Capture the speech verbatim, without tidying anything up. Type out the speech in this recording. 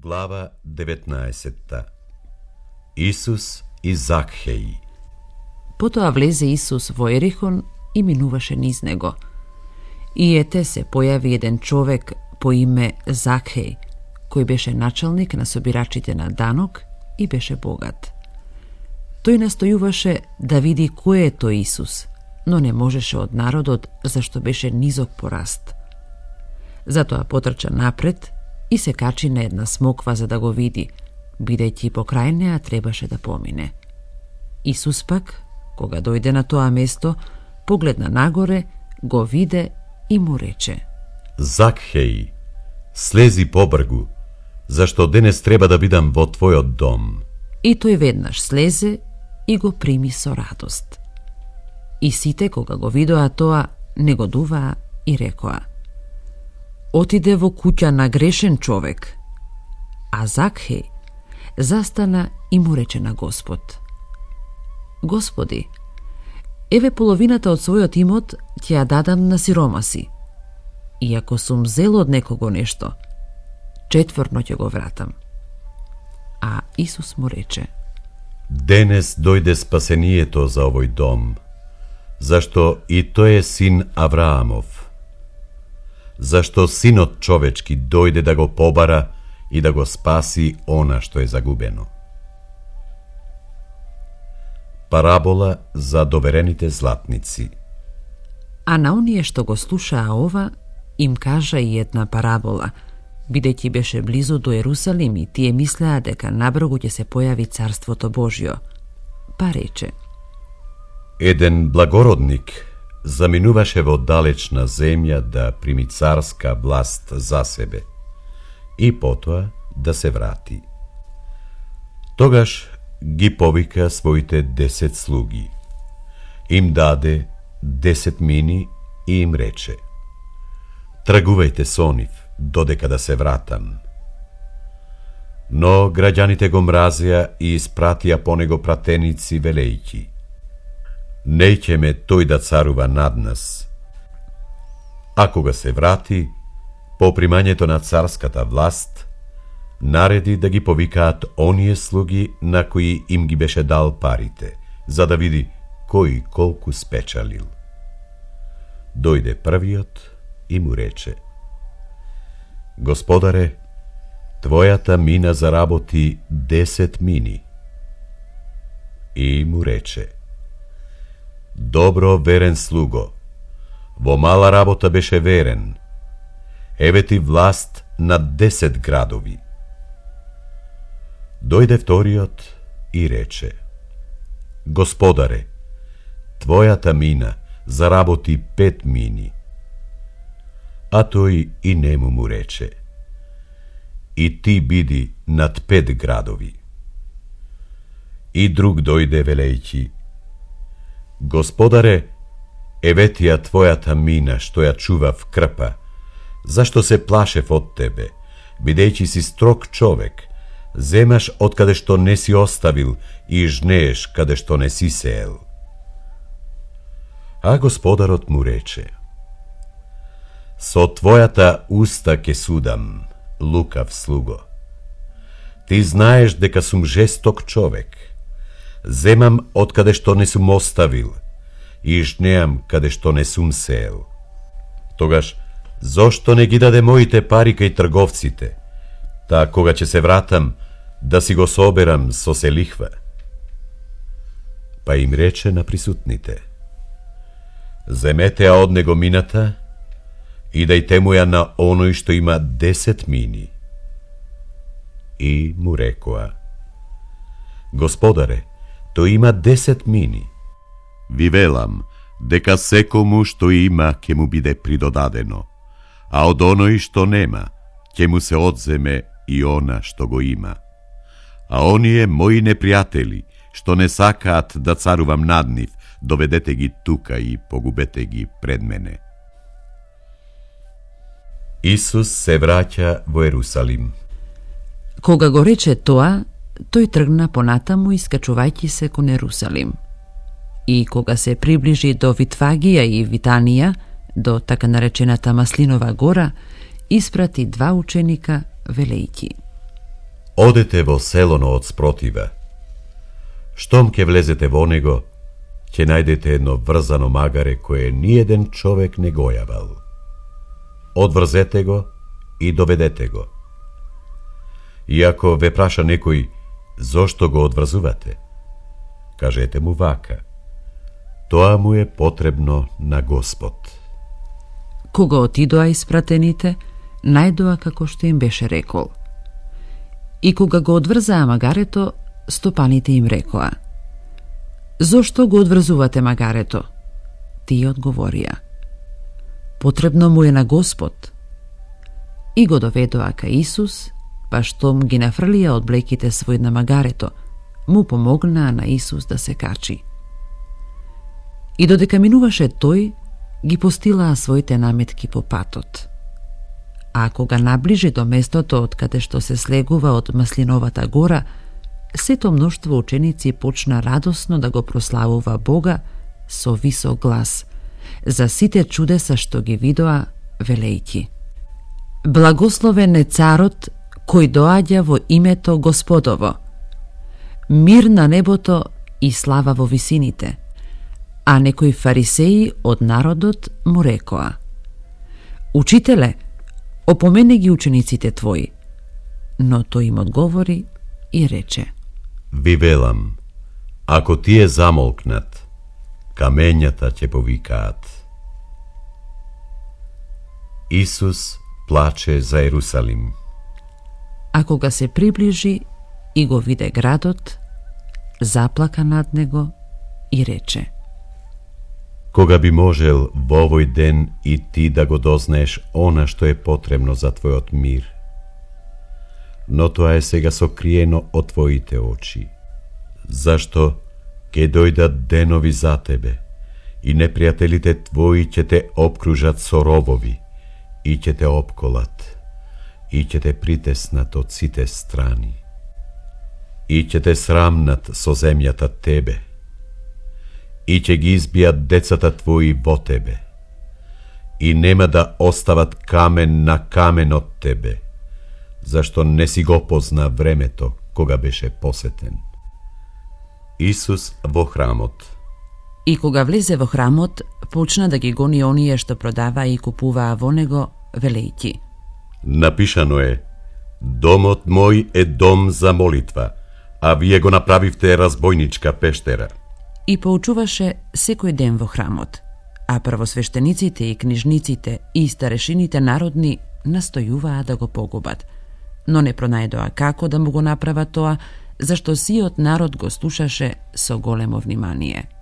Глава деветнаесетта. Исус и Закхеј. Потоа влезе Исус во Ерихон и минуваше низ него. И ете се појави еден човек по име Закхеј, кој беше началник на собирачите на данок и беше богат. Тој настојуваше да види кој е тој Исус, но не можеше од народот, зашто беше низок по раст. Затоа потрча напред и се качи на една смоква за да го види, бидејќи покрај неа требаше да помине. Исус пак, кога дојде на тоа место, погледна нагоре, го виде и му рече: Закхеј, слези побргу, зашто денес треба да бидам во твојот дом. И тој веднаш слезе и го прими со радост. И сите, кога го видоа тоа, негодуваа и рекоа: отиде во куќа на грешен човек. А Закхеј застана и му рече на Господ: Господи, еве половината од својот имот ќе ја дадам на сиромаси. И ако сум зел од некого нешто, четврно ќе го вратам. А Исус му рече: Денес дојде спасението за овој дом, зашто и тој е син Авраамов. Зашто синот човечки дојде да го побара и да го спаси она што е загубено. Парабола за доверените златници. А на оние што го слушаа ова, им кажа и една парабола, бидејќи беше близу до Ерусалим и тие мислеа дека набргу ќе се појави Царството Божјо. Па рече: Еден благородник заминуваше во далечна земја да прими царска власт за себе и потоа да се врати. Тогаш ги повика своите десет слуги. Им даде десет мини и им рече: тргувајте со нив, додека да се вратам. Но граѓаните го мразеа и испратија по него пратеници велејќи: неќеме тој да царува над нас. А кога се врати, по примањето на царската власт, нареди да ги повикаат оние слуги на кои им ги беше дал парите, за да види кој колку спечалил. Дојде првиот и му рече: Господаре, твојата мина заработи десет мини. И му рече: Добро, верен слуго, во мала работа беше верен, еве ти власт над десет градови. Дојде вториот и рече: Господаре, твојата мина заработи пет мини. А тој и нему му рече: и ти биди над пет градови. И друг дојде велејќи: Господаре, еве ти ја твојата мина што ја чував крпа, зашто се плашев од тебе, бидејќи си строг човек, земаш од каде што не си оставил и жнееш каде што не си сеел. А господарот му рече: со твојата уста ке судам, лукав слуго. Ти знаеш дека сум жесток човек, земам од каде што не сум оставил и жнеам каде што не сум сеел. Тогаш, зошто не ги даде моите пари кај трговците, та кога ќе се вратам, да си го соберам со се лихва? Па им рече на присутните: земете ја од него мината и дајте му ја на оној што има десет мини. И му рекоа: Господаре, тој има десет мини. Ви велам дека секому што има ќе му биде придодадено, а од оној што нема ќе му се одземе и она што го има. А оние мои непријатели што не сакаат да царувам над нив, доведете ги тука и погубете ги пред мене. Исус се враќа во Ерусалим. Кога го рече тоа, тој тргна понатаму искачувајќи се кон Ерусалим. И кога се приближи до Витфагија и Витанија, до така наречената Маслинова гора, испрати два ученика велејќи: Odete vo selono od sprotiva. Štom ke vlezete vo nego, će najdete jedno vrzano magare koje nijeden čovek ne gojaval. Odvrzete go i dovedete go. Iako ve praša nekoj, zašto go odvrzuvate? Kažete mu vaka, toa mu je potrebno na Gospod. Koga otidoa ispratените, најдоа како што им беше рекол. И кога го одврзаа магарето, стопаните им рекоа: Зошто го одврзувате магарето? Тие одговорија: Потребно му е на Господ. И го доведоа кај Исус, па штом ги нафрлија од блеките свој на магарето, му помогнаа на Исус да се качи. И додека минуваше тој, ги постилаа своите наметки по патот. А кога наближи до местото од каде што се слегува од Маслиновата гора, сето мноштво ученици почна радосно да го прославува Бога со висок глас за сите чудеса што ги видоа, велејќи: Благословен е царот кој доаѓа во името Господово. Мир на небото и слава во висините. А некои фарисеи од народот му рекоа: Учителе, опомене ги учениците твои. Но тој им одговори и рече: Ви велам, ако тие замолкнат, камењата ќе повикаат. Исус плаче за Ерусалим. А кога се приближи и го виде градот, заплака над него и рече: Кога би можел во овој ден и ти да го дознаеш она што е потребно за твојот мир. Но тоа е сега сокриено од твоите очи. Зашто ке дојдат денови за тебе и непријателите твои ќе те обкружат со робови и ќе те опколат и ќе те притеснат од сите страни и ќе те срамнат со земјата тебе и ќе ги избијат децата твои во тебе и нема да остават камен на камен од тебе, зашто не си го позна времето кога беше посетен. Исус во храмот. И кога влезе во храмот, почна да ги гони оние што продаваа и купуваа во него, велејќи: Напишано е: Домот мој е дом за молитва, а вие го направивте разбойничка пештера. И поучуваше секој ден во храмот, а првосвештениците и книжниците и старешините народни настојуваа да го погубат, но не пронајдоа како да му го направат тоа, зашто сиот народ го слушаше со големо внимание.